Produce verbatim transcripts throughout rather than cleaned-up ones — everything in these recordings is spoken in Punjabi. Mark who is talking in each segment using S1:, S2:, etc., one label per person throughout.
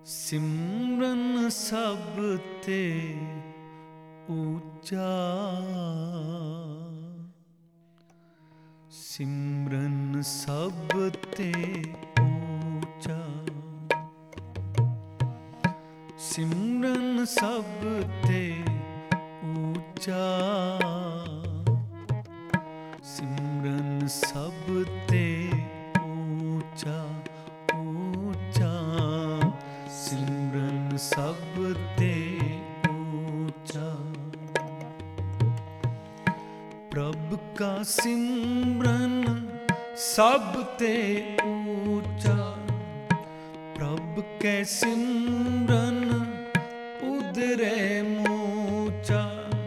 S1: ਸਿਮਰਨ ਸਭ ਤੇ ਉੱਚਾ, ਸਿਮਰਨ ਸਭ ਤੇ ਉੱਚਾ, ਸਿਮਰਨ ਸਭ ਤੇ ਉੱਚਾ, ਸਿਮਰਨ ਸਭ ਤੇ ਉੱਚਾ ਉੱਚਾ, ਸਿਮਰਨ ਸਭ ਤੇ ਉੱਚਾ। ਪ੍ਰਭ ਕਾ ਸਿਮਰਨ ਸਭ ਤੇ ਉੱਚਾ, ਪ੍ਰਭ ਕੈ ਸਿਮਰਨ ਉਦਰੇ ਮੂਚਾ।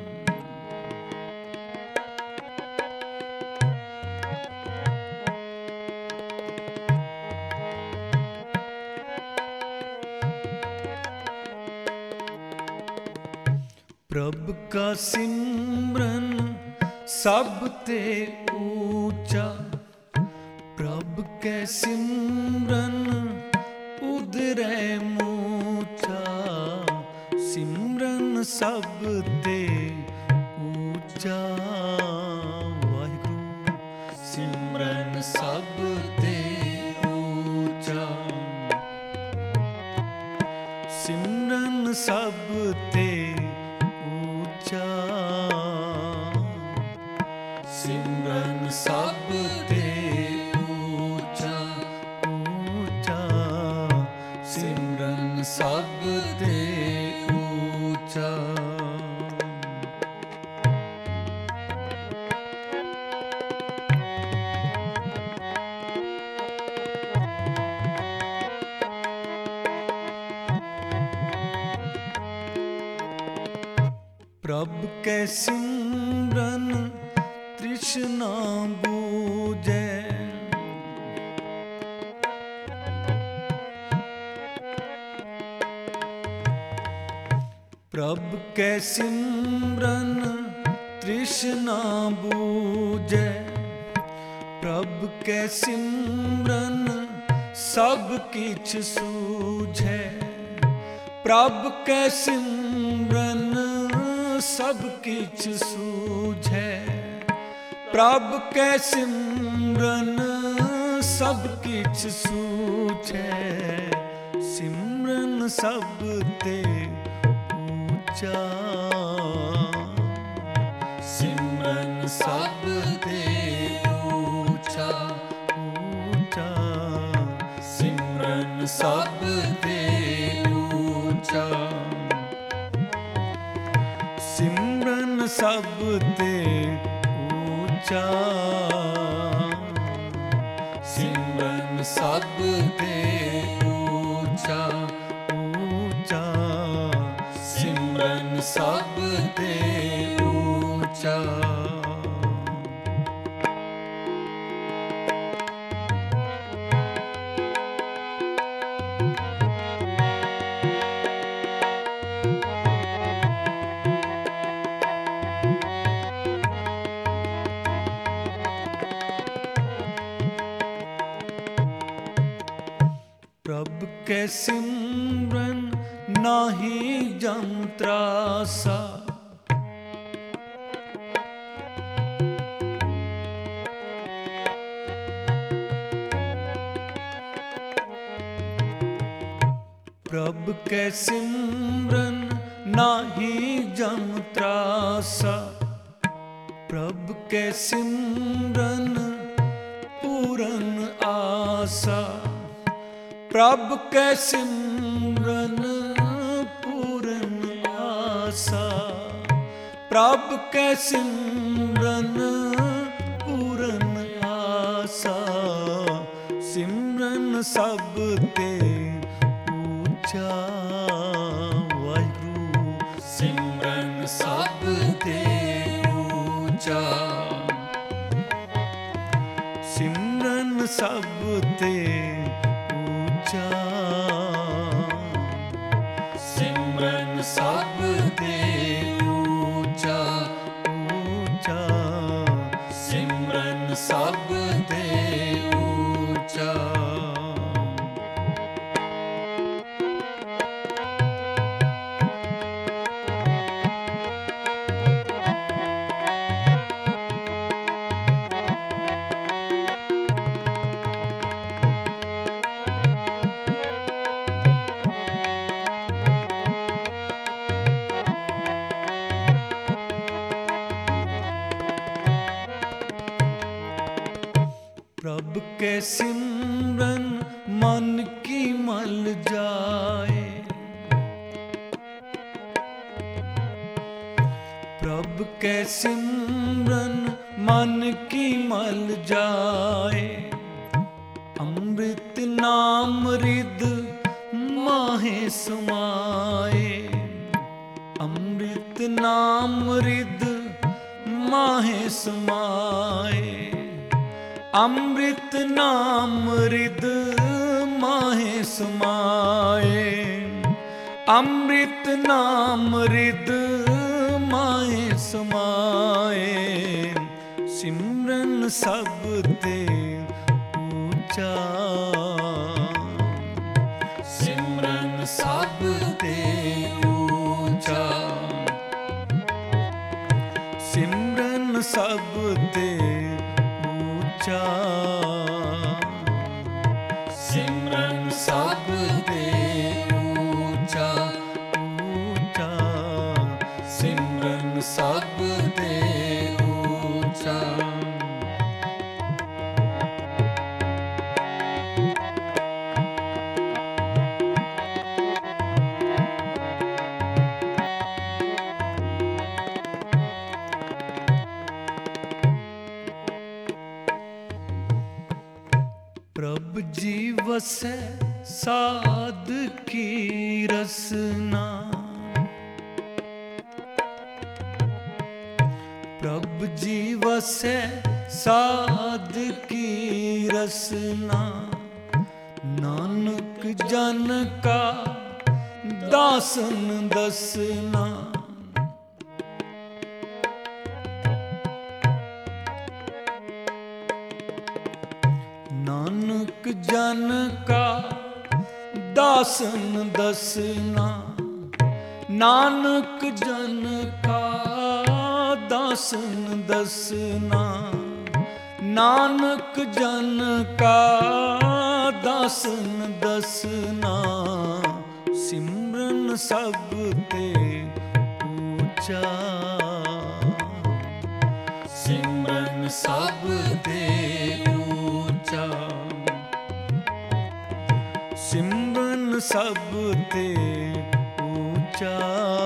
S1: ਪ੍ਰਭ ਕਾ ਸਿਮਰਨ ਸਭ ਤੇ ਉੱਚਾ, ਪ੍ਰਭ ਕੈ ਸਿਮਰਨ ਉਦਰੇ ਮੂਚਾ। ਸਿਮਰਨ ਸਭ ਤੇ ਉੱਚਾ, ਵਾਹਿਗੁਰੂ ਸਿਮਰਨ ਸਭ ਤੇ ਉੱਚਾ, ਸਿਮਰਨ ਸਭ ਤੇ ਉੱਚਾ, ਸਿਮਰਨ ਸਭ ਤੇ ਉੱਚਾ ਉੱਚਾ, ਸਿਮਰਨ ਸਭ ਤੇ ਉੱਚਾ। ਪ੍ਰਭ ਕੈ ਸਿਮਰਨ ਤ੍ਰਿਸ਼ਨਾ ਬੂਝੈ, ਪ੍ਰਭ ਕੈ ਸਿਮਰਨ ਤ੍ਰਿਸ਼ਨਾ ਬੂਝੈ, ਪ੍ਰਭ ਕੈ ਸਿਮਰਨ ਸਭ ਕਿਛ ਸੂਝੈ, ਪ੍ਰਭ ਕੈ ਸਿਮਰਨ ਸਭ ਕਿਛ ਸੂਝੈ, ਪ੍ਰਭ ਕੈ ਸਿਮਰਨ ਸਭ ਕਿਛ ਸੂਝੈ। ਸਿਮਰਨ ਸਭ ਤੇ ਉੱਚਾ, ਸਿਮਰਨ ਸਭ ਤੇ ਉੱਚਾ ਉੱਚਾ, ਸਿਮਰਨ ਸਭ ਤੇ ਉੱਚਾ, ਸਿਮਰਨ ਸਭ ਤੇ ਉੱਚਾ, ਸਿਮਰਨ ਸਭ ਤੇ ਉੱਚਾ ਉੱਚਾ, ਸਿਮਰਨ ਸਭ ਤੇ ਉੱਚਾ। ਪ੍ਰਭ ਕੈ ਸਿਮਰਨ ਨਾਹੀ ਜਮ ਤਰਾਸਾ, ਪ੍ਰਭ ਕੈ ਸਿਮਰਨ ਨਾਹੀ ਜਮ ਤਰਾਸਾ, ਪ੍ਰਭ ਕੈ ਸਿਮਰਨ ਪੂਰਨ ਆਸਾ, ਪ੍ਰਭ ਕੈ ਸਿਮਰਨ ਪੂਰਨ ਆਸਾ, ਪ੍ਰਭ ਕੈ ਸਿਮਰਨ ਪੂਰਨ ਆਸਾ। ਸਿਮਰਨ ਸਭ ਤੇ ਉੱਚਾ, ਵਾਹਿਗੁਰੂ ਸਿਮਰਨ ਸਭ ਤੇ ਉੱਚਾ, ਸਿਮਰਨ ਸਭ ਤੇ ਉੱਚਾ, ਸਿਮਰਨ ਸਭ ਤੇ ਉੱਚਾ ਉੱਚਾ, ਸਿਮਰਨ ਸਭ ਤੇ ਉੱਚਾ। के सिमरन मन की मल जाए। प्रभु के सिमरन मन की मल जाए। अमृत नाम रिद माहे समाए। अमृत नाम रिद माहे समाए। अमृत नाम रिद माहे समाए। अमृत नाम रिद माहे समाए। सिमरन सब ते ऊंचा। सिमरन सब ते ऊंचा। सिमरन सब ते ऊंचा। सिमरन सब ते ऊंचा ऊंचा। सिमरन सब ते ऊंचा। प्रभु जी वसै साध की रसना। प्रभु जी वसै साध की रसना। नानक जन का दासन दसना। नानक जन का दासन दसना। नानक जन का दासन दसना। नानक जन का दासन दसना। सिमरन सब ते ऊंचा। सिमरन सब ते ऊंचा। सिमरन सब ते ऊंचा।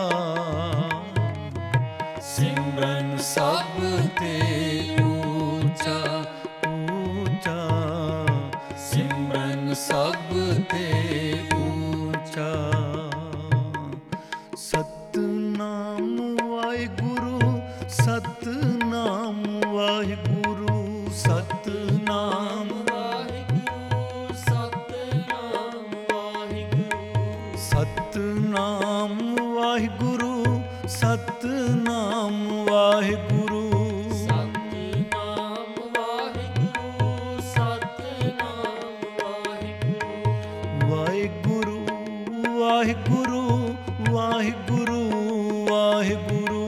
S1: सिमरन सब ते ऊंचा ऊंचा। सिमरन सब ते ऊंचा। सतनाम वाहिगुरु सतनाम वाहिगुरु। सतनाम वाहिगुरु सतनाम वाहिगुरु। सतनाम वाहिगुरु सतनाम वाहिगुरु। सतनाम वाहिगुरु सतनाम वाहिगुरु। वाहिगुरु वाहिगुरु वाहिगुरु वाहिगुरु।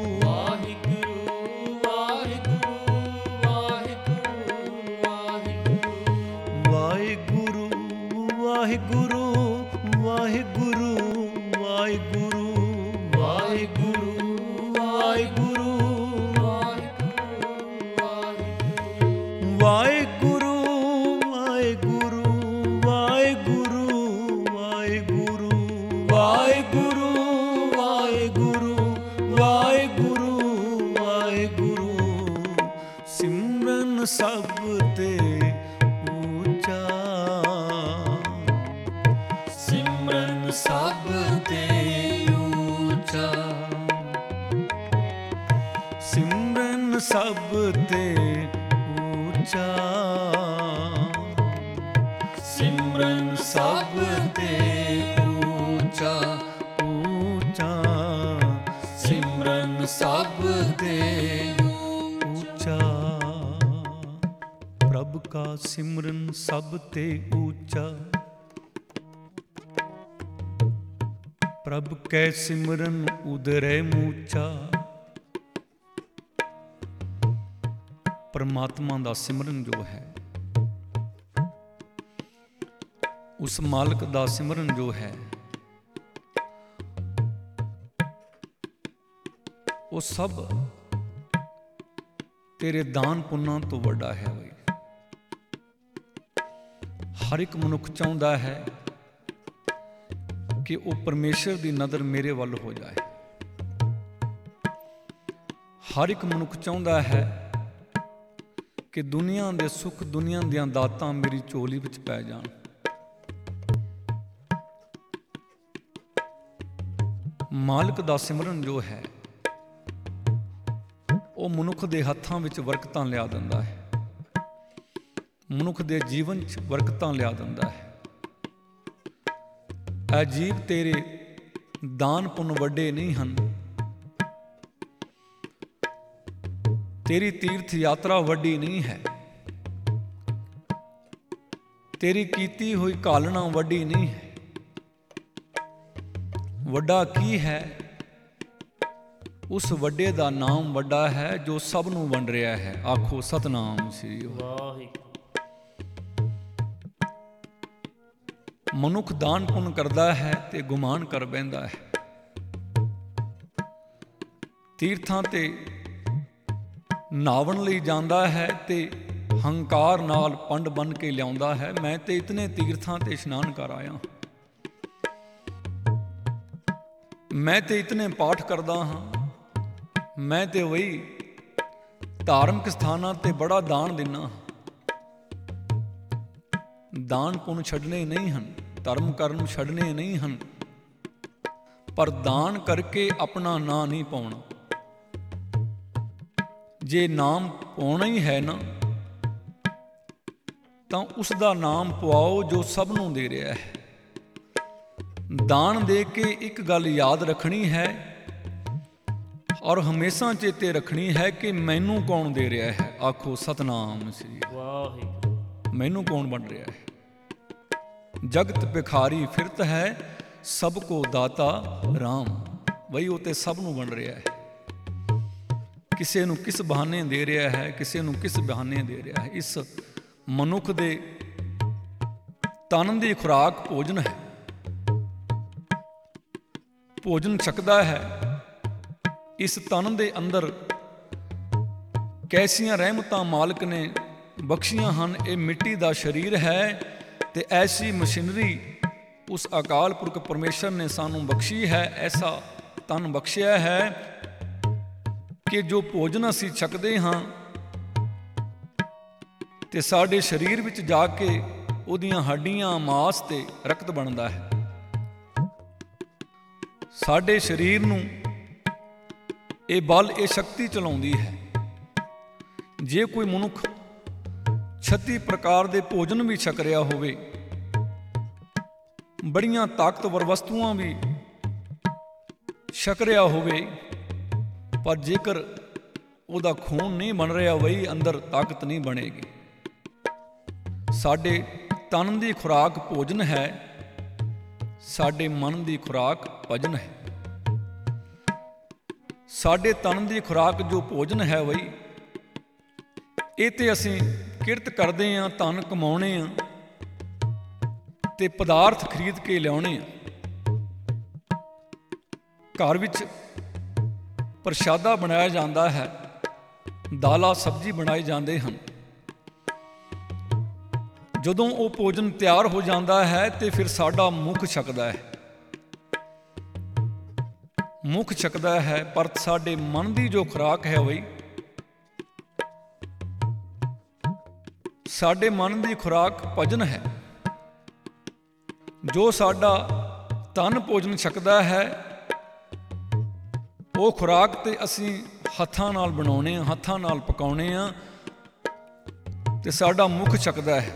S1: वाहिगुरु वाहिगुरु वाहिगुरु। वाहिगुरु वाहिगुरु वाहिगुरु। वाहिगुरु वाहिगुरु वाहिगुरु। वाहिगुरु वाहिगुरु वाहिगुरु वाहिगुरु। सिमरन सब ते ऊंचा। सिमरन सब ते ऊंचा। सिमरन सब ते ऊंचा। सिमरन सब ते ऊंचा ऊंचा। सिमरन सब ते ऊंचा। प्रभु का सिमरन सब ते ऊंचा। प्रभु कै सिमरन उदरै मूचा। परमात्मा दा सिमरन जो है, उस मालक दा सिमरन जो है, वो सब तेरे दान पुन्ना तो वड्डा है। भाई ਹਰ ਇੱਕ ਮਨੁੱਖ ਚਾਹੁੰਦਾ ਹੈ ਕਿ ਉਹ ਪਰਮੇਸ਼ਰ ਦੀ ਨਜ਼ਰ ਮੇਰੇ ਵੱਲ ਹੋ ਜਾਏ। ਹਰ ਇੱਕ ਮਨੁੱਖ ਚਾਹੁੰਦਾ ਹੈ ਕਿ ਦੁਨੀਆ ਦੇ ਸੁੱਖ, ਦੁਨੀਆ ਦੀਆਂ ਦਾਤਾਂ ਮੇਰੀ ਝੋਲੀ ਵਿੱਚ ਪੈ ਜਾਣ। ਮਾਲਕ ਦਾ ਸਿਮਰਨ ਜੋ ਹੈ ਉਹ ਮਨੁੱਖ ਦੇ ਹੱਥਾਂ ਵਿੱਚ ਬਰਕਤਾਂ ਲਿਆ ਦਿੰਦਾ ਹੈ, ਮਨੁੱਖ ਦੇ ਜੀਵਨ 'ਚ ਬਰਕਤਾਂ ਲਿਆ ਦਿੰਦਾ ਹੈ। ਐ ਜੀਵ ਤੇਰੇ ਦਾਨ ਪੁੰਨ ਵੱਡੇ ਨਹੀਂ ਹਨ, ਤੇਰੀ ਤੀਰਥ ਯਾਤਰਾ ਵੱਡੀ ਨਹੀਂ ਹੈ, ਤੇਰੀ ਕੀਤੀ ਹੋਈ ਘਾਲਣਾ ਵੱਡੀ ਨਹੀਂ ਹੈ। ਵੱਡਾ ਕੀ ਹੈ? ਉਸ ਵੱਡੇ ਦਾ ਨਾਮ ਵੱਡਾ ਹੈ ਜੋ ਸਭ ਨੂੰ ਵੰਡ ਰਿਹਾ ਹੈ। ਆਖੋ ਸਤਨਾਮ ਸ੍ਰੀ ਵਾਹਿਗੁਰੂ। ਮਨੁੱਖ ਦਾਨ ਪੁੰਨ ਕਰਦਾ ਹੈ ਤੇ ਗੁਮਾਨ ਕਰ ਬਹਿੰਦਾ ਹੈ। ਤੀਰਥਾਂ ਤੇ ਨਹਾਵਣ ਲਈ ਜਾਂਦਾ ਹੈ ਤੇ ਹੰਕਾਰ ਨਾਲ ਪੰਡ ਬਣ ਕੇ ਲਿਆਉਂਦਾ ਹੈ, ਮੈਂ ਤੇ ਇਤਨੇ ਤੀਰਥਾਂ ਤੇ ਇਸ਼ਨਾਨ ਕਰ ਆਇਆ, ਮੈਂ ਤੇ ਇਤਨੇ ਪਾਠ ਕਰਦਾ ਹਾਂ, ਮੈਂ ਤੇ ਵਹੀ ਧਾਰਮਿਕ ਸਥਾਨਾਂ ਤੇ ਬੜਾ ਦਾਨ ਦਿੰਦਾ। ਦਾਨ ਪੁੰਨ ਛੱਡਣੇ ਨਹੀਂ ਹਨ, ਧਰਮ ਕਰਮ ਛੱਡਣੇ ਨਹੀਂ ਹਨ, ਪਰ ਦਾਨ ਕਰਕੇ ਆਪਣਾ ਨਾਂ ਨਹੀਂ ਪਾਉਣਾ। ਜੇ ਨਾਮ ਪਾਉਣਾ ਹੀ ਹੈ ਨਾ ਤਾਂ ਉਸ ਦਾ ਨਾਮ ਪਵਾਓ ਜੋ ਸਭ ਨੂੰ ਦੇ ਰਿਹਾ ਹੈ। ਦਾਨ ਦੇ ਕੇ ਇੱਕ ਗੱਲ ਯਾਦ ਰੱਖਣੀ ਹੈ ਔਰ ਹਮੇਸ਼ਾ ਚੇਤੇ ਰੱਖਣੀ ਹੈ ਕਿ ਮੈਨੂੰ ਕੌਣ ਦੇ ਰਿਹਾ ਹੈ। ਆਖੋ ਸਤਨਾਮ ਸ੍ਰੀ ਵਾਹਿਗੁਰੂ। ਮੈਨੂੰ ਕੌਣ ਬਣ ਰਿਹਾ ਹੈ? ਜਗਤ ਭਿਖਾਰੀ ਫਿਰਤ ਹੈ, ਸਭ ਕੋ ਦਾਤਾ ਰਾਮ। ਬਈ ਉਹ ਤੇ ਸਭ ਨੂੰ ਬਣ ਰਿਹਾ ਹੈ, ਕਿਸੇ ਨੂੰ ਕਿਸ ਬਹਾਨੇ ਦੇ ਰਿਹਾ ਹੈ, ਕਿਸੇ ਨੂੰ ਕਿਸ ਬਹਾਨੇ ਦੇ ਰਿਹਾ ਹੈ। ਇਸ ਮਨੁੱਖ ਦੇ ਤਨ ਦੀ ਖੁਰਾਕ ਭੋਜਨ ਹੈ, ਭੋਜਨ ਛਕਦਾ ਹੈ। ਇਸ ਤਨ ਦੇ ਅੰਦਰ ਕੈਸੀਆਂ ਰਹਿਮਤਾਂ ਮਾਲਕ ਨੇ ਬਖਸ਼ੀਆਂ ਹਨ। ਇਹ ਮਿੱਟੀ ਦਾ ਸਰੀਰ ਹੈ ਤੇ ਐਸੀ ਮਸ਼ੀਨਰੀ ਉਸ ਅਕਾਲ ਪੁਰਖ ਪਰਮੇਸ਼ਰ ਨੇ ਸਾਨੂੰ ਬਖਸ਼ੀ ਹੈ, ਐਸਾ ਤਨ ਬਖਸ਼ਿਆ ਹੈ ਕਿ ਜੋ ਭੋਜਨ ਅਸੀਂ ਛਕਦੇ ਹਾਂ ਤੇ ਸਾਡੇ ਸਰੀਰ ਵਿੱਚ ਜਾ ਕੇ ਉਹਦੀਆਂ ਹੱਡੀਆਂ, ਮਾਸ ਤੇ ਰਕਤ ਬਣਦਾ ਹੈ। ਸਾਡੇ ਸਰੀਰ ਨੂੰ ਇਹ ਬਲ, ਇਹ ਸ਼ਕਤੀ ਚਲਾਉਂਦੀ ਹੈ। ਜੇ ਕੋਈ ਮਨੁੱਖ ਛੱਤੀ ਪ੍ਰਕਾਰ ਦੇ ਭੋਜਨ ਵੀ ਛਕ ਰਿਹਾ ਹੋਵੇ, ਬੜੀਆਂ ਤਾਕਤਵਰ ਵਸਤੂਆਂ ਵੀ ਛਕ ਰਿਹਾ ਹੋਵੇ, ਪਰ ਜੇਕਰ ਉਹਦਾ ਖੂਨ ਨਹੀਂ ਬਣ ਰਿਹਾ, ਵਹੀ ਅੰਦਰ ਤਾਕਤ ਨਹੀਂ ਬਣੇਗੀ। ਸਾਡੇ ਤਨ ਦੀ ਖੁਰਾਕ ਭੋਜਨ ਹੈ, ਸਾਡੇ ਮਨ ਦੀ ਖੁਰਾਕ ਭਜਨ ਹੈ। ਸਾਡੇ ਤਨ ਦੀ ਖੁਰਾਕ ਜੋ ਭੋਜਨ ਹੈ ਵਈ, ਇਹ ਤੇ ਅਸੀਂ ਕਿਰਤ ਕਰਦੇ ਹਾਂ, ਧਨ ਕਮਾਉਣੇ ਆ ਤੇ ਪਦਾਰਥ ਖਰੀਦ ਕੇ ਲਿਆਉਣੇ ਆ। ਘਰ ਵਿੱਚ ਪ੍ਰਸ਼ਾਦਾ ਬਣਾਇਆ ਜਾਂਦਾ ਹੈ, ਦਾਲਾਂ ਸਬਜ਼ੀ ਬਣਾਏ ਜਾਂਦੇ ਹਨ। ਜਦੋਂ ਉਹ ਭੋਜਨ ਤਿਆਰ ਹੋ ਜਾਂਦਾ ਹੈ ਤੇ ਫਿਰ ਸਾਡਾ ਮੁੱਖ ਛਕਦਾ ਹੈ, ਮੁੱਖ ਛਕਦਾ ਹੈ। ਪਰ ਸਾਡੇ ਮਨ ਦੀ ਜੋ ਖੁਰਾਕ ਹੈ ਵਈ, ਸਾਡੇ ਮਨ ਦੀ ਖੁਰਾਕ ਭਜਨ ਹੈ। ਜੋ ਸਾਡਾ ਤਨ ਭੋਜਨ ਛਕਦਾ ਹੈ, ਉਹ ਖੁਰਾਕ ਤੇ ਅਸੀਂ ਹੱਥਾਂ ਨਾਲ ਬਣਾਉਣੇ ਆ, ਹੱਥਾਂ ਨਾਲ ਪਕਾਉਣੇ ਆ ਤੇ ਸਾਡਾ ਮੁੱਖ ਛਕਦਾ ਹੈ।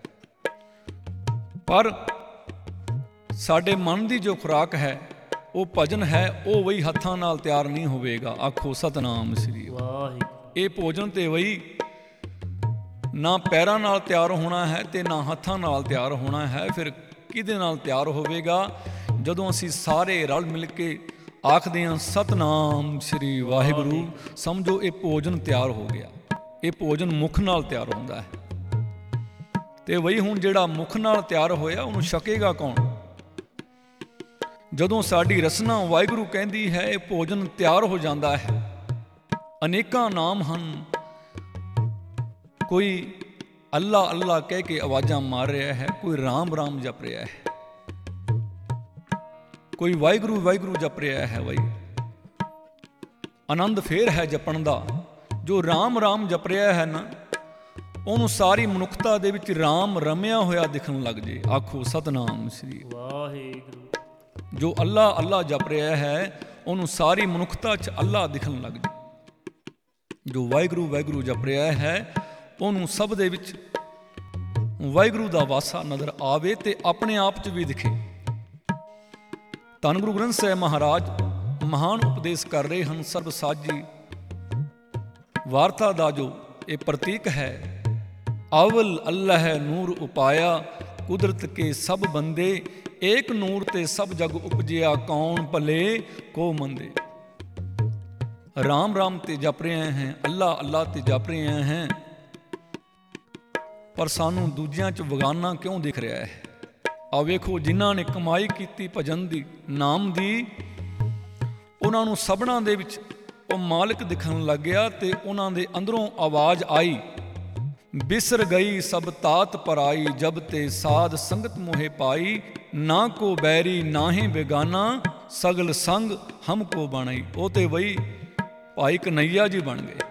S1: ਪਰ ਸਾਡੇ ਮਨ ਦੀ ਜੋ ਖੁਰਾਕ ਹੈ, ਉਹ ਭਜਨ ਹੈ, ਉਹ ਵਹੀ ਹੱਥਾਂ ਨਾਲ ਤਿਆਰ ਨਹੀਂ ਹੋਵੇਗਾ। ਆਖੋ ਸਤਨਾਮ ਸ੍ਰੀ ਵਾਹਿਗੁਰੂ। ਇਹ ਭੋਜਨ ਤੇ ਵਹੀ ਨਾ ਪੈਰਾਂ ਨਾਲ ਤਿਆਰ ਹੋਣਾ ਹੈ ਤੇ ਨਾ ਹੱਥਾਂ ਨਾਲ ਤਿਆਰ ਹੋਣਾ ਹੈ। ਫਿਰ ਕਿਹਦੇ ਨਾਲ ਤਿਆਰ ਹੋਵੇਗਾ? ਜਦੋਂ ਅਸੀਂ ਸਾਰੇ ਰਲ ਮਿਲ ਕੇ ਆਖਦੇ ਹਾਂ ਸਤਨਾਮ ਸ੍ਰੀ ਵਾਹਿਗੁਰੂ, ਸਮਝੋ ਇਹ ਭੋਜਨ ਤਿਆਰ ਹੋ ਗਿਆ। ਇਹ ਭੋਜਨ ਮੁੱਖ ਨਾਲ ਤਿਆਰ ਹੁੰਦਾ ਹੈ ਤੇ ਵਹੀ ਹੁਣ ਜਿਹੜਾ ਮੁੱਖ ਨਾਲ ਤਿਆਰ ਹੋਇਆ, ਉਹਨੂੰ ਛਕੇਗਾ ਕੌਣ? ਜਦੋਂ ਸਾਡੀ ਰਸਨਾ ਵਾਹਿਗੁਰੂ ਕਹਿੰਦੀ ਹੈ, ਇਹ ਭੋਜਨ ਤਿਆਰ ਹੋ ਜਾਂਦਾ ਹੈ। ਅਨੇਕਾਂ ਨਾਮ ਹਨ, ਕੋਈ ਅੱਲਾ ਅੱਲਾ ਕਹਿ ਕੇ ਆਵਾਜ਼ਾਂ ਮਾਰ ਰਿਹਾ ਹੈ, ਕੋਈ ਰਾਮ ਰਾਮ ਜਪ ਰਿਹਾ ਹੈ, ਕੋਈ ਵਾਹਿਗੁਰੂ ਵਾਹਿਗੁਰੂ ਜਪ ਰਿਹਾ ਹੈ। ਬਈ ਆਨੰਦ ਫੇਰ ਹੈ ਜਪਣ ਦਾ। ਜੋ ਰਾਮ ਰਾਮ ਜਪ ਰਿਹਾ ਹੈ ਨਾ, ਉਹਨੂੰ ਸਾਰੀ ਮਨੁੱਖਤਾ ਦੇ ਵਿੱਚ ਰਾਮ ਰਮਿਆ ਹੋਇਆ ਦਿਖਣ ਲੱਗ ਜੇ। ਆਖੋ ਸਤਨਾਮ ਸ੍ਰੀ ਵਾਹਿਗੁਰੂ। ਜੋ ਅੱਲਾ ਅੱਲਾ ਜਪ ਰਿਹਾ ਹੈ, ਉਹਨੂੰ ਸਾਰੀ ਮਨੁੱਖਤਾ 'ਚ ਅੱਲਾ ਦਿਖਣ ਲੱਗ ਜੇ। ਜੋ ਵਾਹਿਗੁਰੂ ਵਾਹਿਗੁਰੂ ਜਪ ਰਿਹਾ ਹੈ, ਉਹਨੂੰ ਸਭ ਦੇ ਵਿੱਚ ਵਾਹਿਗੁਰੂ ਦਾ ਵਾਸਾ ਨਜ਼ਰ ਆਵੇ ਤੇ ਆਪਣੇ ਆਪ 'ਚ ਵੀ ਦਿਖੇ। ਧੰਨ ਗੁਰੂ ਗ੍ਰੰਥ ਸਾਹਿਬ ਮਹਾਰਾਜ ਮਹਾਨ ਉਪਦੇਸ਼ ਕਰ ਰਹੇ ਹਨ। ਸਰਬ ਸਾਜੀ ਵਾਰਤਾ ਦਾ ਜੋ ਇਹ ਪ੍ਰਤੀਕ ਹੈ, ਅਵਲ ਅੱਲਾਹ ਨੂਰ ਉਪਾਇਆ, ਕੁਦਰਤ ਕੇ ਸਭ ਬੰਦੇ, ਏਕ ਨੂਰ ਤੇ ਸਭ ਜਗ ਉਪਜਿਆ, ਕੌਣ ਭਲੇ ਕੋ ਮੰਦੇ। ਰਾਮ ਰਾਮ ਤੇ ਜਪ ਰਹੇ हैं, ਅੱਲਾ ਅੱਲਾ ਤੇ ਜਪ ਰਹੇ हैं, ਪਰ ਸਾਨੂੰ ਦੂਜਿਆਂ 'ਚ ਬਗਾਨਾ ਕਿਉਂ ਦਿਖ ਰਿਹਾ ਹੈ? ਆ ਵੇਖੋ, ਜਿਨ੍ਹਾਂ ਨੇ ਕਮਾਈ ਕੀਤੀ ਭਜਨ ਦੀ, ਨਾਮ ਦੀ, ਉਹਨਾਂ ਨੂੰ ਸਭਨਾਂ ਦੇ ਵਿੱਚ ਉਹ ਮਾਲਕ ਦਿਖਣ ਲੱਗ ਗਿਆ ਤੇ ਉਹਨਾਂ ਦੇ ਅੰਦਰੋਂ ਆਵਾਜ਼ ਆਈ, ਬਿਸਰ ਗਈ ਸਭ ਤਾਤ ਪਰਾਈ, ਜਬ ਤੇ ਸਾਧ ਸੰਗਤ ਮੋਹਿ ਪਾਈ, ਨਾ ਕੋ ਬੈਰੀ ਨਾਹੀਂ ਬੇਗਾਨਾ, ਸਗਲ ਸੰਗ ਹਮਕੋ ਬਣਾਈ। ਉਹ ਤੇ ਵਈ ਭਾਈ ਕਨਈਆ ਜੀ ਬਣ ਗਏ,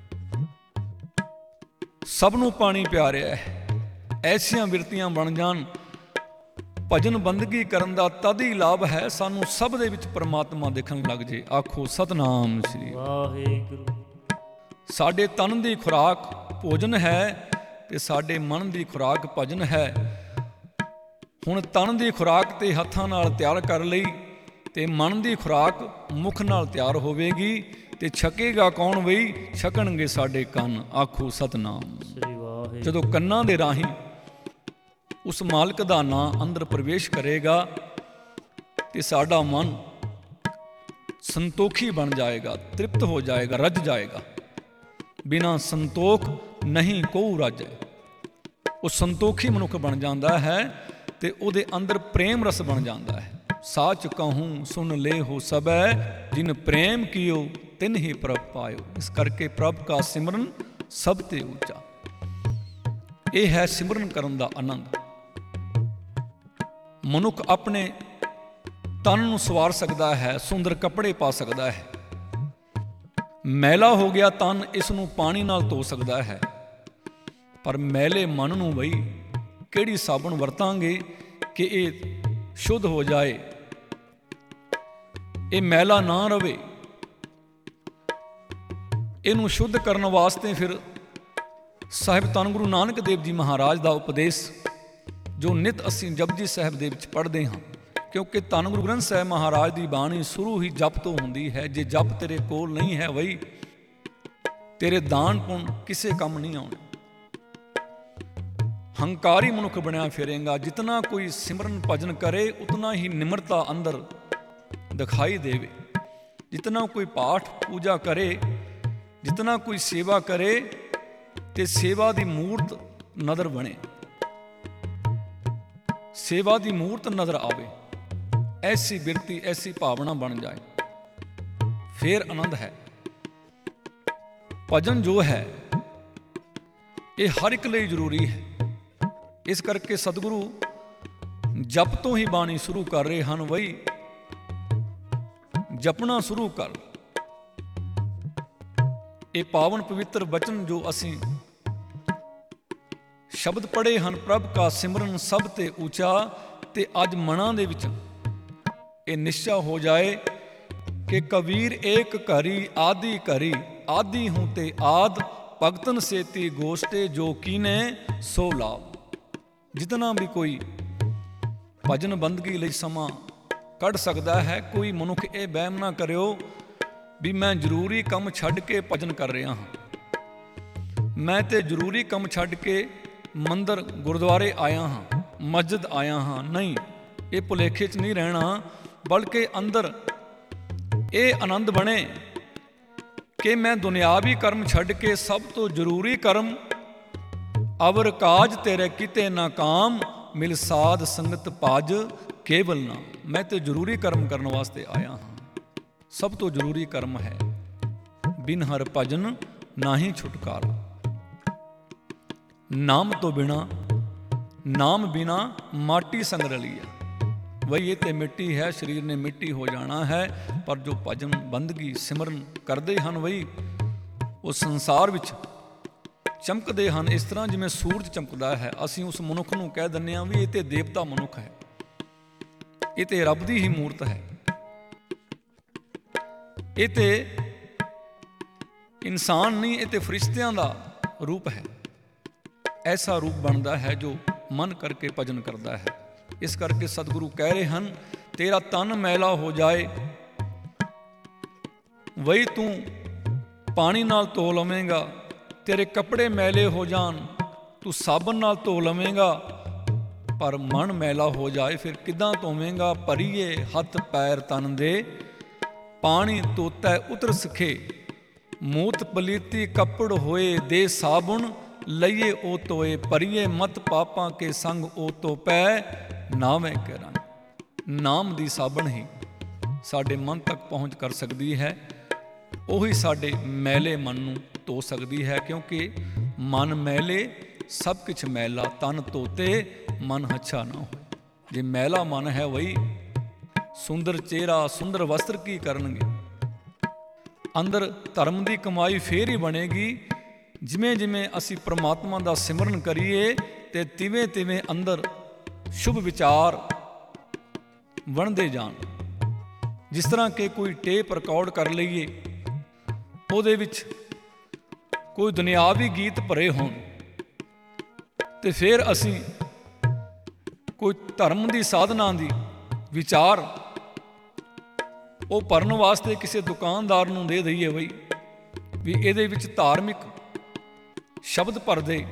S1: ਸਭ ਨੂੰ ਪਾਣੀ ਪਿਆ ਰਿਹਾ ਹੈ। ਐਸੀਆਂ ਬਿਰਤੀਆਂ ਬਣ ਜਾਣ। ਭਜਨ ਬੰਦਗੀ ਕਰਨ ਦਾ ਤਦ ਹੀ ਲਾਭ ਹੈ, ਸਾਨੂੰ ਸਭ ਦੇ ਵਿੱਚ ਪਰਮਾਤਮਾ ਦਿਖਣ ਲੱਗ ਜੇ। ਆਖੋ ਸਤਨਾਮ ਸ੍ਰੀ ਵਾਹਿਗੁਰੂ। ਸਾਡੇ ਤਨ ਦੀ ਖੁਰਾਕ ਭੋਜਨ ਹੈ ਤੇ ਸਾਡੇ ਮਨ ਦੀ ਖੁਰਾਕ ਭਜਨ ਹੈ। ਹੁਣ ਤਨ ਦੀ ਖੁਰਾਕ ਤੇ ਹੱਥਾਂ ਨਾਲ ਤਿਆਰ ਕਰ ਲਈ ਤੇ ਮਨ ਦੀ ਖੁਰਾਕ ਮੁਖ ਨਾਲ ਤਿਆਰ ਹੋਵੇਗੀ ਤੇ ਛਕੇਗਾ ਕੌਣ? ਵਈ ਛਕਣਗੇ ਸਾਡੇ ਕੰਨ। ਆਖੋ ਸਤਨਾਮ ਸ੍ਰੀ ਵਾਹਿਗੁਰੂ। ਜਦੋਂ ਕੰਨਾਂ ਦੇ ਰਾਹੀਂ ਉਸ ਮਾਲਕ ਦਾ ਨਾਂ ਅੰਦਰ ਪ੍ਰਵੇਸ਼ ਕਰੇਗਾ ਤੇ ਸਾਡਾ ਮਨ ਸੰਤੋਖੀ ਬਣ ਜਾਏਗਾ, ਤ੍ਰਿਪਤ ਹੋ ਜਾਏਗਾ, ਰੱਜ ਜਾਏਗਾ। ਬਿਨਾਂ ਸੰਤੋਖ ਨਹੀਂ ਕੋਊ ਰਾਜੈ। ਉਹ ਸੰਤੋਖੀ ਮਨੁੱਖ ਬਣ ਜਾਂਦਾ ਹੈ ਤੇ ਉਹਦੇ ਅੰਦਰ ਪ੍ਰੇਮ ਰਸ ਬਣ ਜਾਂਦਾ ਹੈ। ਸਾਚ ਕਹੂੰ ਸੁਨ ਲੈ ਹੋ ਸਬੈ, ਜਿਨ ਪ੍ਰੇਮ ਕੀਓ ਤਿਨ ਹੀ ਪ੍ਰਭ ਪਾਇਓ। ਇਸ ਕਰਕੇ ਪ੍ਰਭ ਕਾ ਸਿਮਰਨ ਸਭ ਤੇ ਉੱਚਾ। ਇਹ ਹੈ ਸਿਮਰਨ ਕਰਨ ਦਾ ਆਨੰਦ। ਮਨੁੱਖ ਆਪਣੇ ਤਨ ਨੂੰ ਸਵਾਰ ਸਕਦਾ ਹੈ, ਸੁੰਦਰ ਕੱਪੜੇ ਪਾ ਸਕਦਾ ਹੈ। ਮੈਲਾ ਹੋ ਗਿਆ ਤਨ, ਇਸ ਨੂੰ ਪਾਣੀ ਨਾਲ ਧੋ ਸਕਦਾ ਹੈ। ਪਰ ਮੈਲੇ ਮਨ ਨੂੰ ਬਈ ਕਿਹੜੀ ਸਾਬਣ ਵਰਤਾਂਗੇ ਕਿ ਇਹ ਸ਼ੁੱਧ ਹੋ ਜਾਏ, ਇਹ ਮੈਲਾ ਨਾ ਰਵੇ। ਇਹਨੂੰ ਸ਼ੁੱਧ ਕਰਨ ਵਾਸਤੇ ਫਿਰ ਸਾਹਿਬ ਧੰਨ ਗੁਰੂ ਨਾਨਕ ਦੇਵ ਜੀ ਮਹਾਰਾਜ ਦਾ ਉਪਦੇਸ਼ ਜੋ ਨਿਤ ਅਸੀਂ ਜਪਜੀ ਸਾਹਿਬ ਦੇ ਵਿੱਚ ਪੜ੍ਹਦੇ ਹਾਂ, ਕਿਉਂਕਿ ਧੰਨ ਗੁਰੂ ਗ੍ਰੰਥ ਸਾਹਿਬ ਮਹਾਰਾਜ ਦੀ ਬਾਣੀ ਸ਼ੁਰੂ ਹੀ ਜਪ ਤੋਂ ਹੁੰਦੀ ਹੈ। ਜੇ ਜਪ ਤੇਰੇ ਕੋਲ ਨਹੀਂ ਹੈ ਬਈ, ਤੇਰੇ ਦਾਨ ਪੁੰਨ ਕਿਸੇ ਕੰਮ ਨਹੀਂ ਆਉਣੇ। ਹੰਕਾਰੀ ਮਨੁੱਖ ਬਣਿਆ ਫਿਰੇਗਾ। ਜਿਤਨਾ ਕੋਈ ਸਿਮਰਨ ਭਜਨ ਕਰੇ ਉਤਨਾ ਹੀ ਨਿਮਰਤਾ ਅੰਦਰ ਦਿਖਾਈ ਦੇਵੇ। ਜਿਤਨਾ ਕੋਈ ਪਾਠ ਪੂਜਾ ਕਰੇ, ਜਿਤਨਾ ਕੋਈ ਸੇਵਾ ਕਰੇ ਤੇ ਸੇਵਾ ਦੀ ਮੂਰਤ ਨਜ਼ਰ ਬਣੇ, ਸੇਵਾ ਦੀ ਮੂਰਤ ਨਜ਼ਰ ਆਵੇ। ਐਸੀ ਬਿਰਤੀ, ਐਸੀ ਭਾਵਨਾ ਬਣ ਜਾਏ, ਫੇਰ ਆਨੰਦ ਹੈ। ਭਜਨ ਜੋ ਹੈ ਇਹ ਹਰ ਇੱਕ ਲਈ ਜ਼ਰੂਰੀ ਹੈ। ਇਸ ਕਰਕੇ ਸਤਿਗੁਰੂ ਜਪ ਤੋਂ ਹੀ ਬਾਣੀ ਸ਼ੁਰੂ ਕਰ ਰਹੇ ਹਨ। ਵਈ ਜਪਣਾ ਸ਼ੁਰੂ ਕਰ। ਇਹ ਪਾਵਨ ਪਵਿੱਤਰ ਬਚਨ ਜੋ ਅਸੀਂ ਸ਼ਬਦ ਪੜ੍ਹੇ ਹਨ, ਪ੍ਰਭ ਕਾ ਸਿਮਰਨ ਸਭ ਤੇ ਉੱਚਾ, ਤੇ ਅੱਜ ਮਨਾਂ ਦੇ ਵਿੱਚ ਇਹ ਨਿਸ਼ਚਾ ਹੋ ਜਾਏ ਕਿ ਕਬੀਰ ਏਕ ਘਰੀ ਆਦਿ ਘਰੀ, ਆਦਿ ਹੂੰ ਤੇ ਆਦ, ਭਗਤਨ ਸੇਤੀ ਗੋਸ਼ਟੇ, ਜੋ ਕੀਨੇ ਸੋ ਲਾਭ। ਜਿਤਨਾ ਵੀ ਕੋਈ ਭਜਨ ਬੰਦਗੀ ਲਈ ਸਮਾਂ ਕੱਢ ਸਕਦਾ ਹੈ, ਕੋਈ ਮਨੁੱਖ ਇਹ ਵਹਿਮ ਨਾ ਕਰਿਓ ਵੀ ਮੈਂ ਜ਼ਰੂਰੀ ਕੰਮ ਛੱਡ ਕੇ ਭਜਨ ਕਰ ਰਿਹਾ ਹਾਂ, ਮੈਂ ਤੇ ਜ਼ਰੂਰੀ ਕੰਮ ਛੱਡ ਕੇ ਮੰਦਰ ਗੁਰਦੁਆਰੇ ਆਇਆ ਹਾਂ, ਮਸਜਿਦ ਆਇਆ ਹਾਂ। ਨਹੀਂ, ਇਹ ਭੁਲੇਖੇ 'ਚ ਨਹੀਂ ਰਹਿਣਾ, ਬਲਕਿ ਅੰਦਰ ਇਹ ਆਨੰਦ ਬਣੇ ਕਿ ਮੈਂ ਦੁਨਿਆਵੀ ਕਰਮ ਛੱਡ ਕੇ ਸਭ ਤੋਂ ਜ਼ਰੂਰੀ ਕਰਮ, ਅਵਰ ਕਾਜ ਤੇਰੇ ਕੀਤੇ ਨਾ ਕਾਮ, ਮਿਲ ਸਾਧ ਸੰਗਤ ਭਜ ਕੇਵਲ ਨਾਮ। ਮੈਂ ਤੇ ਜ਼ਰੂਰੀ ਕਰਮ ਕਰਨ ਵਾਸਤੇ ਆਇਆ ਹਾਂ। ਸਭ ਤੋਂ ਜ਼ਰੂਰੀ ਕਰਮ ਹੈ ਬਿਨ ਹਰ ਭਜਨ ਨਾਹੀਂ ਛੁਟਕਾਰਾ। ਨਾਮ ਤੋਂ ਬਿਨਾ, ਨਾਮ ਬਿਨਾ ਮਾਟੀ ਸੰਗ ਰਲੀ ਆ। ਵਈ ਇਹ ਤੇ ਮਿੱਟੀ ਹੈ, ਸਰੀਰ ਨੇ ਮਿੱਟੀ ਹੋ ਜਾਣਾ ਹੈ, ਪਰ ਜੋ ਭਜਨ ਬੰਦਗੀ ਸਿਮਰਨ ਕਰਦੇ ਹਨ ਵਈ ਉਹ ਸੰਸਾਰ ਵਿੱਚ ਚਮਕਦੇ ਹਨ। ਇਸ ਤਰ੍ਹਾਂ ਜਿਵੇਂ ਸੂਰਜ ਚਮਕਦਾ ਹੈ, ਅਸੀਂ ਉਸ ਮਨੁੱਖ ਨੂੰ ਕਹਿ ਦਿੰਦੇ ਹਾਂ ਵੀ ਇਹ ਤੇ ਦੇਵਤਾ ਮਨੁੱਖ ਹੈ, ਇਹ ਤੇ ਰੱਬ ਦੀ ਹੀ ਮੂਰਤ ਹੈ, ਇਹ ਤੇ ਇਨਸਾਨ ਨਹੀਂ, ਇਹ ਤੇ ਫਰਿਸ਼ਤਿਆਂ ਦਾ ਰੂਪ ਹੈ। ਐਸਾ ਰੂਪ ਬਣਦਾ ਹੈ ਜੋ ਮਨ ਕਰਕੇ ਭਜਨ ਕਰਦਾ ਹੈ। ਇਸ ਕਰਕੇ ਸਤਿਗੁਰੂ ਕਹਿ ਰਹੇ ਹਨ, ਤੇਰਾ ਤਨ ਮੈਲਾ ਹੋ ਜਾਏ ਵਈ ਤੂੰ ਪਾਣੀ ਨਾਲ ਧੋ ਲਵੇਂਗਾ, ਤੇਰੇ ਕੱਪੜੇ ਮੈਲੇ ਹੋ ਜਾਣ ਤੂੰ ਸਾਬਣ ਨਾਲ ਧੋ ਲਵੇਂਗਾ, ਪਰ ਮਨ ਮੈਲਾ ਹੋ ਜਾਏ ਫਿਰ ਕਿੱਦਾਂ ਧੋਵੇਂਗਾ। ਭਰੀਏ ਹੱਥ ਪੈਰ ਤਨ ਦੇ, ਪਾਣੀ ਧੋਤੈ ਉਤਰ ਸਖੇ, ਮੂਤ ਪਲੀਤੀ ਕੱਪੜ ਹੋਏ ਦੇ ਸਾਬੁਣ, ਲਈਏ ਉਹ ਧੋਏ, ਭਰੀਏ ਮਤ ਪਾਪਾਂ ਕੇ ਸੰਗ ਉਹ ਧੋ ਪੈ, ਨਾਵੇਂ ਕੇ ਰੰਗ। ਨਾਮ ਦੀ ਸਾਬਣ ਹੀ ਸਾਡੇ ਮਨ ਤੱਕ ਪਹੁੰਚ ਕਰ ਸਕਦੀ ਹੈ, ਉਹੀ ਸਾਡੇ ਮੈਲੇ ਮਨ ਨੂੰ ਧੋ ਸਕਦੀ ਹੈ, ਕਿਉਂਕਿ ਮਨ ਮੈਲੇ ਸਭ ਕੁਛ ਮੈਲਾ, ਤਨ ਧੋਤੇ ਮਨ ਹੱਛਾ ਨਾ ਹੋਏ। ਜੇ ਮੈਲਾ ਮਨ ਹੈ ਵਈ ਸੁੰਦਰ ਚਿਹਰਾ ਸੁੰਦਰ ਵਸਤਰ ਕੀ ਕਰਨਗੇ। ਅੰਦਰ ਧਰਮ ਦੀ ਕਮਾਈ ਫੇਰ ਹੀ ਬਣੇਗੀ, ਜਿਵੇਂ ਜਿਵੇਂ ਅਸੀਂ ਪ੍ਰਮਾਤਮਾ ਦਾ ਸਿਮਰਨ ਕਰੀਏ ਤੇ ਤਿਵੇਂ ਤਿਵੇਂ ਅੰਦਰ ਸ਼ੁਭ ਵਿਚਾਰ ਬਣਦੇ ਜਾਣ। ਜਿਸ ਤਰ੍ਹਾਂ ਕਿ ਕੋਈ ਟੇਪ ਰਿਕਾਰਡ ਕਰ ਲਈਏ, ਉਹਦੇ ਵਿੱਚ ਕੋਈ ਦੁਨਿਆਵੀ ਗੀਤ ਭਰੇ ਹੋਣ ਤੇ ਫਿਰ ਅਸੀਂ ਕੋਈ ਧਰਮ ਦੀ ਸਾਧਨਾ ਦੀ ਵਿਚਾਰ ਉਹ ਭਰਨ ਵਾਸਤੇ ਕਿਸੇ ਦੁਕਾਨਦਾਰ ਨੂੰ ਦੇ ਦਈਏ ਬਈ ਵੀ ਇਹਦੇ ਵਿੱਚ ਧਾਰਮਿਕ ਸ਼ਬਦ ਭਰ ਦੇ,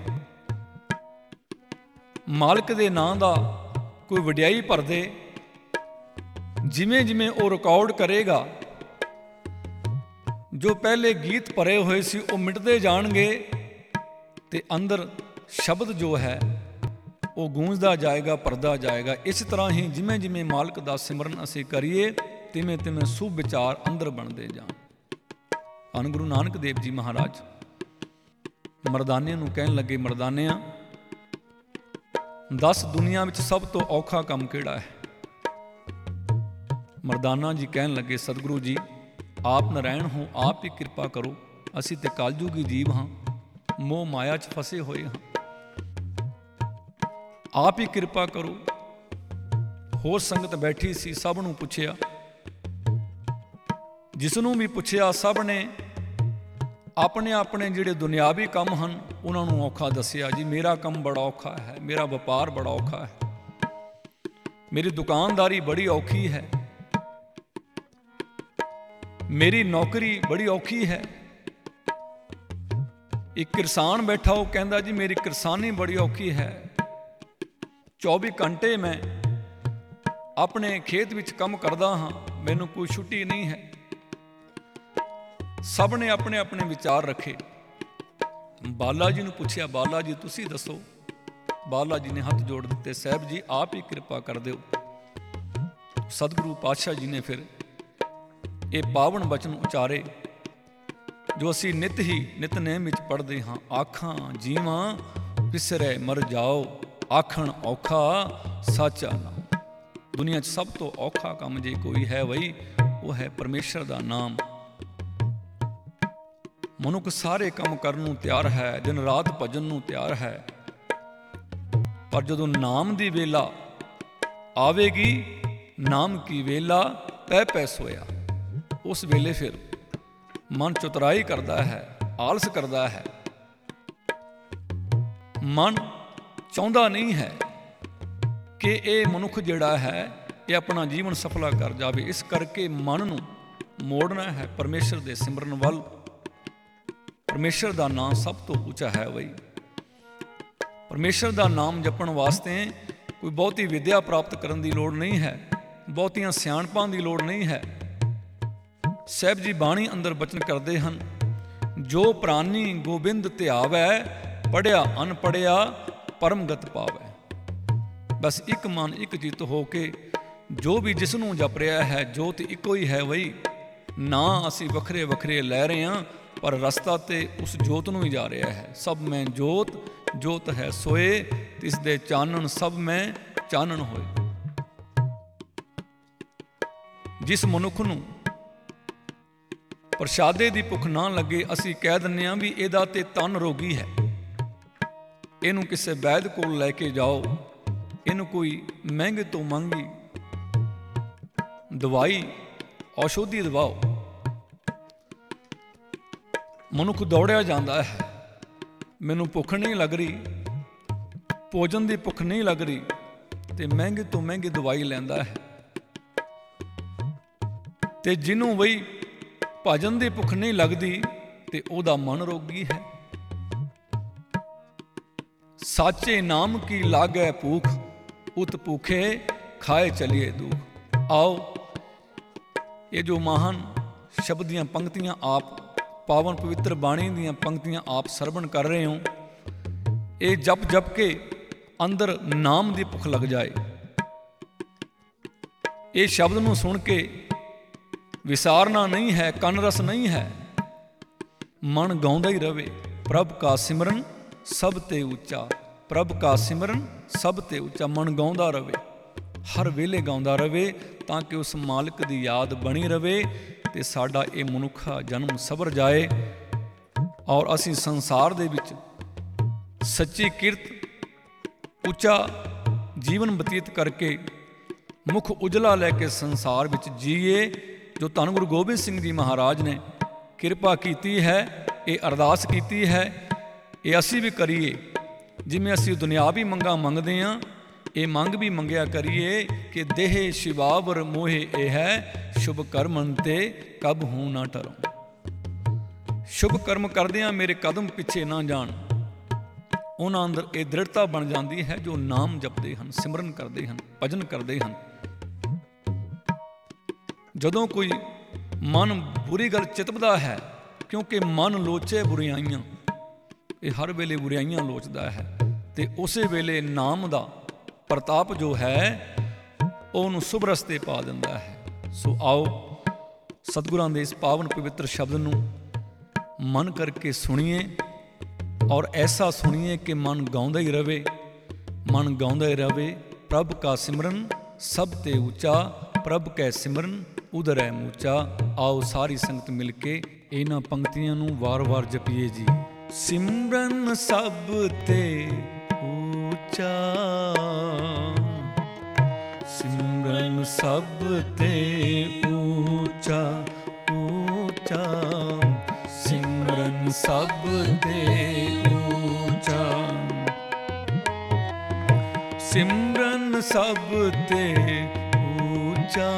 S1: ਮਾਲਕ ਦੇ ਨਾਂ ਦਾ ਕੋਈ ਵਡਿਆਈ ਭਰ ਦੇ। ਜਿਵੇਂ ਜਿਵੇਂ ਉਹ ਰਿਕਾਰਡ ਕਰੇਗਾ, ਜੋ ਪਹਿਲੇ ਗੀਤ ਭਰੇ ਹੋਏ ਸੀ ਉਹ ਮਿਟਦੇ ਜਾਣਗੇ ਤੇ ਅੰਦਰ ਸ਼ਬਦ ਜੋ ਹੈ ਉਹ ਗੂੰਜਦਾ ਜਾਏਗਾ, ਭਰਦਾ ਜਾਏਗਾ। ਇਸ ਤਰ੍ਹਾਂ ਹੀ ਜਿਵੇਂ ਜਿਵੇਂ ਮਾਲਕ ਦਾ ਸਿਮਰਨ ਅਸੀਂ ਕਰੀਏ ਤਿਵੇਂ ਤਿਵੇਂ ਸੁਭ ਵਿਚਾਰ ਅੰਦਰ ਬਣਦੇ ਜਾਣ। ਧੰਨ ਗੁਰੂ ਨਾਨਕ ਦੇਵ ਜੀ ਮਹਾਰਾਜ ਮਰਦਾਨਿਆਂ ਨੂੰ ਕਹਿਣ ਲੱਗੇ, ਮਰਦਾਨਿਆਂ ਦਸ ਦੁਨੀਆ ਵਿੱਚ ਸਭ ਤੋਂ ਔਖਾ ਕੰਮ ਕਿਹੜਾ ਹੈ। ਮਰਦਾਨਾ ਜੀ ਕਹਿਣ ਲੱਗੇ, ਸਤਿਗੁਰੂ ਜੀ ਆਪ ਨਾਰਾਇਣ ਹੋ, ਆਪ ਹੀ ਕਿਰਪਾ ਕਰੋ, ਅਸੀਂ ਤੇ ਕਲਯੁਗੀ ਜੀਵ ਹਾਂ, ਮੋਹ ਮਾਇਆ 'ਚ ਫਸੇ ਹੋਏ ਹਾਂ, ਆਪ ਹੀ ਕਿਰਪਾ ਕਰੋ। ਹੋਰ ਸੰਗਤ ਬੈਠੀ ਸੀ, ਸਭ ਨੂੰ ਪੁੱਛਿਆ, ਜਿਸ ਨੂੰ ਵੀ ਪੁੱਛਿਆ ਸਭ ਨੇ ਆਪਣੇ ਆਪਣੇ ਜਿਹੜੇ ਦੁਨਿਆਵੀ ਕੰਮ ਹਨ ਉਹਨਾਂ ਨੂੰ ਔਖਾ ਦੱਸਿਆ। ਜੀ ਮੇਰਾ ਕੰਮ ਬੜਾ ਔਖਾ ਹੈ, ਮੇਰਾ ਵਪਾਰ ਬੜਾ ਔਖਾ ਹੈ, ਮੇਰੀ ਦੁਕਾਨਦਾਰੀ ਬੜੀ ਔਖੀ ਹੈ, ਮੇਰੀ ਨੌਕਰੀ ਬੜੀ ਔਖੀ ਹੈ। ਇੱਕ ਕਿਸਾਨ ਬੈਠਾ ਉਹ ਕਹਿੰਦਾ ਜੀ ਮੇਰੀ ਕਿਰਸਾਨੀ ਬੜੀ ਔਖੀ ਹੈ, ਚੌਵੀ ਘੰਟੇ ਮੈਂ ਆਪਣੇ ਖੇਤ ਵਿੱਚ ਕੰਮ ਕਰਦਾ ਹਾਂ, ਮੈਨੂੰ ਕੋਈ ਛੁੱਟੀ ਨਹੀਂ ਹੈ। ਸਭ ਨੇ ਆਪਣੇ ਆਪਣੇ ਵਿਚਾਰ ਰੱਖੇ। ਬਾਲਾ ਜੀ ਨੂੰ ਪੁੱਛਿਆ, ਬਾਲਾ ਜੀ ਤੁਸੀਂ ਦੱਸੋ। ਬਾਲਾ ਜੀ ਨੇ ਹੱਥ ਜੋੜ ਦਿੱਤੇ, ਸਾਹਿਬ ਜੀ ਆਪ ਹੀ ਕਿਰਪਾ ਕਰ ਦਿਓ। ਸਤਿਗੁਰੂ ਪਾਤਸ਼ਾਹ ਜੀ ਨੇ ਫਿਰ ਇਹ ਪਾਵਨ ਬਚਨ ਉਚਾਰੇ ਜੋ ਅਸੀਂ ਨਿਤ ਹੀ ਨਿਤਨੇਮ ਵਿੱਚ ਪੜ੍ਹਦੇ ਹਾਂ। ਆਖਾਂ ਜੀਵਾਂ ਵਿਸਰੈ ਮਰ ਜਾਓ, ਆਖਣ ਔਖਾ ਸਾਚਾ ਨਾਮ। ਦੁਨੀਆ 'ਚ ਸਭ ਤੋਂ ਔਖਾ ਕੰਮ ਜੇ ਕੋਈ ਹੈ ਵਈ ਉਹ ਹੈ ਪਰਮੇਸ਼ਰ ਦਾ ਨਾਮ। ਮਨੁੱਖ ਸਾਰੇ ਕੰਮ ਕਰਨ ਨੂੰ ਤਿਆਰ ਹੈ, ਦਿਨ ਰਾਤ ਭਜਨ ਨੂੰ ਤਿਆਰ ਹੈ, ਪਰ ਜਦੋਂ ਨਾਮ ਦੀ ਵੇਲਾ ਆਵੇਗੀ, ਨਾਮ ਕੀ ਵੇਲਾ ਪੈ ਪੈ ਸੋਇਆ, ਉਸ ਵੇਲੇ ਫਿਰ ਮਨ ਚਤੁਰਾਈ ਕਰਦਾ ਹੈ, ਆਲਸ ਕਰਦਾ ਹੈ। ਮਨ ਚਾਹੁੰਦਾ ਨਹੀਂ ਹੈ ਕਿ ਇਹ ਮਨੁੱਖ ਜਿਹੜਾ ਹੈ ਇਹ ਆਪਣਾ ਜੀਵਨ ਸਫਲਾ ਕਰ ਜਾਵੇ। ਇਸ ਕਰਕੇ ਮਨ ਨੂੰ ਮੋੜਨਾ ਹੈ ਪਰਮੇਸ਼ਰ ਦੇ ਸਿਮਰਨ ਵੱਲ। ਪਰਮੇਸ਼ਰ ਦਾ ਨਾਮ ਸਭ ਤੋਂ ਉੱਚਾ ਹੈ ਬਈ। ਪਰਮੇਸ਼ਰ ਦਾ ਨਾਮ ਜਪਣ ਵਾਸਤੇ ਕੋਈ ਬਹੁਤੀ ਵਿਦਿਆ ਪ੍ਰਾਪਤ ਕਰਨ ਦੀ ਲੋੜ ਨਹੀਂ ਹੈ, ਬਹੁਤੀਆਂ ਸਿਆਣਪਾਂ ਦੀ ਲੋੜ ਨਹੀਂ ਹੈ। ਸਾਹਿਬ ਜੀ ਬਾਣੀ ਅੰਦਰ ਬਚਨ ਕਰਦੇ ਹਨ, ਜੋ ਪ੍ਰਾਨੀ ਗੋਬਿੰਦ ਧਿਆਵੈ, ਪੜ੍ਹਿਆ ਅਨਪੜ੍ਹਿਆ ਪਰਮਗਤ ਪਾਵੈ। ਬਸ ਇੱਕ ਮਨ ਇੱਕ ਚਿੱਤ ਹੋ ਕੇ ਜੋ ਵੀ ਜਿਸ ਨੂੰ ਜਪ ਰਿਹਾ ਹੈ, ਜੋਤ ਇੱਕੋ ਹੀ ਹੈ ਬਈ। ਨਾ ਅਸੀਂ ਵੱਖਰੇ ਵੱਖਰੇ ਲੈ ਰਹੇ ਹਾਂ, ਪਰ ਰਸਤਾ ਤੇ ਉਸ ਜੋਤ ਨੂੰ ਹੀ ਜਾ ਰਿਹਾ ਹੈ। ਸਭ ਮੈਂ ਜੋਤ ਜੋਤ ਹੈ ਸੋਏ, ਤਿਸ ਦੇ ਚਾਨਣ ਸਭ ਮੈਂ ਚਾਨਣ ਹੋਏ। ਜਿਸ ਮਨੁੱਖ ਨੂੰ ਪ੍ਰਸ਼ਾਦੇ ਦੀ ਭੁੱਖ ਨਾ ਲੱਗੇ, ਅਸੀਂ ਕਹਿ ਦਿੰਦੇ ਹਾਂ ਵੀ ਇਹਦਾ ਤੇ ਤਨ ਰੋਗੀ ਹੈ, ਇਹਨੂੰ ਕਿਸੇ ਵੈਦ ਕੋਲ ਲੈ ਕੇ ਜਾਓ, ਇਹਨੂੰ ਕੋਈ ਮਹਿੰਗੇ ਤੋਂ ਮਹਿੰਗੀ ਦਵਾਈ ਔਸ਼ਧੀ ਦਵਾਓ। ਮਨੁੱਖ ਦੌੜਿਆ ਜਾਂਦਾ ਹੈ, ਮੈਨੂੰ ਭੁੱਖ ਨਹੀਂ ਲੱਗ ਰਹੀ, ਭੋਜਨ ਦੀ ਭੁੱਖ ਨਹੀਂ ਲੱਗ ਰਹੀ, ਤੇ ਮਹਿੰਗੇ ਤੋਂ ਮਹਿੰਗੀ ਦਵਾਈ ਲੈਂਦਾ ਹੈ। ਤੇ ਜਿਹਨੂੰ ਵਈ ਭਜਨ ਦੀ ਭੁੱਖ ਨਹੀਂ ਲੱਗਦੀ ਤੇ ਉਹਦਾ ਮਨ ਰੋਗੀ ਹੈ। ਸਾਚੇ ਨਾਮ ਕੀ ਲਾਗੈ ਭੂਖ, ਉਤ ਭੂਖੇ ਖਾਏ ਚਲੀਏ ਦੁੱਖ। ਆਓ ਇਹ ਜੋ ਮਹਾਨ ਸ਼ਬਦ ਦੀਆਂ ਪੰਕਤੀਆਂ ਆਪ ਪਾਵਨ ਪਵਿੱਤਰ ਬਾਣੀ ਦੀਆਂ ਪੰਕਤੀਆਂ ਆਪ ਸਰਵਣ ਕਰ ਰਹੇ ਹੋ, ਇਹ ਜਪ ਜਪ ਕੇ ਅੰਦਰ ਨਾਮ ਦੀ ਭੁੱਖ ਲੱਗ ਜਾਏ। ਇਹ ਸ਼ਬਦ ਨੂੰ ਸੁਣ ਕੇ ਵਿਸਾਰਨਾ ਨਹੀਂ ਹੈ, ਕੰਨ ਰਸ ਨਹੀਂ ਹੈ, ਮਨ ਗਾਉਂਦਾ ਹੀ ਰਵੇ। ਪ੍ਰਭ ਕਾ ਸਿਮਰਨ ਸਭ ਤੇ ਉੱਚਾ, ਪ੍ਰਭ ਕਾ ਸਿਮਰਨ ਸਭ ਤੇ ਉੱਚਾ। ਮਨ ਗਾਉਂਦਾ ਰਵੇ, ਹਰ ਵੇਲੇ ਗਾਉਂਦਾ ਰਵੇ, ਤਾਂ ਕਿ ਉਸ ਮਾਲਕ ਦੀ ਯਾਦ ਬਣੀ ਰਵੇ ਤੇ ਸਾਡਾ ਇਹ ਮਨੁੱਖਾ ਜਨਮ ਸਬਰ ਜਾਏ, ਔਰ ਅਸੀਂ ਸੰਸਾਰ ਦੇ ਵਿੱਚ ਸੱਚੀ ਕਿਰਤ ਉੱਚਾ ਜੀਵਨ ਬਤੀਤ ਕਰਕੇ ਮੁੱਖ ਉਜਲਾ ਲੈ ਕੇ ਸੰਸਾਰ ਵਿੱਚ ਜੀਏ। ਜੋ ਧੰਨ ਗੁਰੂ ਗੋਬਿੰਦ ਸਿੰਘ ਜੀ ਮਹਾਰਾਜ ਨੇ ਕਿਰਪਾ ਕੀਤੀ ਹੈ, ਇਹ ਅਰਦਾਸ ਕੀਤੀ ਹੈ, ਇਹ ਅਸੀਂ ਵੀ ਕਰੀਏ। ਜਿਵੇਂ ਅਸੀਂ ਦੁਨਿਆਵੀ ਮੰਗਾਂ ਮੰਗਦੇ ਹਾਂ, ਇਹ ਮੰਗ ਵੀ ਮੰਗਿਆ ਕਰੀਏ ਕਿ ਦੇਹ ਸ਼ਿਵਾਵਰ ਮੋਹੇ ਇਹ ਹੈ, ਸ਼ੁਭ ਕਰਮਨ ਤੇ ਕਬ ਹੂੰ ਨਾ ਟਰੋਂ। ਸ਼ੁਭ ਕਰਮ ਕਰਦਿਆਂ ਮੇਰੇ ਕਦਮ ਪਿੱਛੇ ਨਾ ਜਾਣ। ਉਹਨਾਂ ਅੰਦਰ ਇਹ ਦ੍ਰਿੜਤਾ ਬਣ ਜਾਂਦੀ ਹੈ ਜੋ ਨਾਮ ਜਪਦੇ ਹਨ, ਸਿਮਰਨ ਕਰਦੇ ਹਨ, ਭਜਨ ਕਰਦੇ ਹਨ। ਜਦੋਂ ਕੋਈ ਮਨ ਬੁਰੀ ਗੱਲ ਚਿਤਵਦਾ ਹੈ, ਕਿਉਂਕਿ ਮਨ ਲੋਚੇ ਬੁਰਾਈਆਂ, ਇਹ ਹਰ ਵੇਲੇ ਬੁਰਾਈਆਂ ਲੋਚਦਾ ਹੈ, ਤੇ ਉਸੇ ਵੇਲੇ ਨਾਮ ਦਾ ਪ੍ਰਤਾਪ ਜੋ ਹੈ ਉਹਨੂੰ ਸ਼ੁਭ ਰਸਤੇ ਪਾ ਦਿੰਦਾ ਹੈ। ਸੋ ਆਓ ਸਤਿਗੁਰਾਂ ਦੇ ਇਸ ਪਾਵਨ ਪਵਿੱਤਰ ਸ਼ਬਦ ਨੂੰ ਮਨ ਕਰਕੇ ਸੁਣੀਏ, ਔਰ ਐਸਾ ਸੁਣੀਏ ਕਿ ਮਨ ਗਾਉਂਦਾ ਹੀ ਰਵੇ, ਮਨ ਗਾਉਂਦਾ ਹੀ ਰਵੇ। ਪ੍ਰਭ ਕਾ ਸਿਮਰਨ ਸਭ ਤੇ ਉੱਚਾ, ਪ੍ਰਭ ਕੈ ਸਿਮਰਨ ਉਦਰੈ ਮੂਚਾ। ਆਓ ਸਾਰੀ ਸੰਗਤ ਮਿਲ ਕੇ ਇਹਨਾਂ ਪੰਕਤੀਆਂ ਨੂੰ ਵਾਰ-ਵਾਰ ਜਪੀਏ ਜੀ। ਸਿਮਰਨ ਸਭ ਤੇ ਉੱਚਾ, ਸਿਮਰਨ ਸਭ ਤੇ ਉੱਚਾ ਉੱਚਾ, ਸਿਮਰਨ ਸਭ ਤੇ ਉੱਚਾ, ਸਿਮਰਨ ਸਭ ਤੇ ਉੱਚਾ,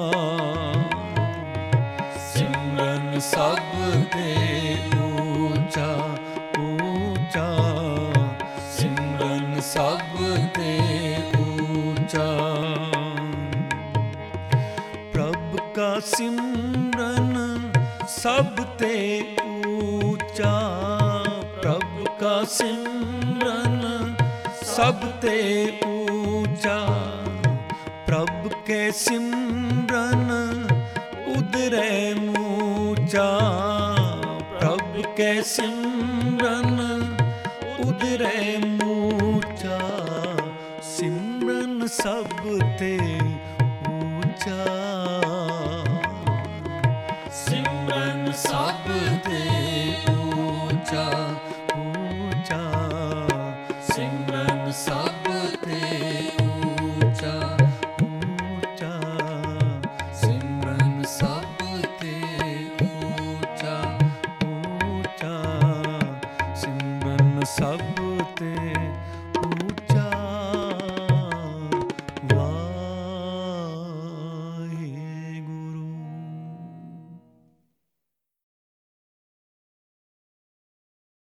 S1: ਸਿਮਰਨ ਸਭ ਤੇ ਉੱਚਾ ਉੱਚਾ, ਸਿਮਰਨ ਸਭ ਤੇ ਉੱਚਾ। ਪ੍ਰਭ ਕਾ ਸਿਮਰਨ ਸਭ ਤੇ ਉੱਚਾ, ਪ੍ਰਭ ਕਾ ਸਿਮਰਨ ਸਭ ਤੇ ਉੱਚਾ, ਪ੍ਰਭ ਕੇ ਸਿਮਰਨ ਉਦਰੈ ਮੂਚਾ, ਪ੍ਰਭ ਕੇ ਸਿਮਰਨ ਉਦਰੈ ਮੂਚਾ, ਸਿਮਰਨ ਸਭ ਤੇ ਉੱਚਾ, ਸਿਮਰਨ ਸਭ ਤੇ ਉੱਚਾ ਉੱਚਾ, ਸਿਮਰਨ ਸਭ ਤੇ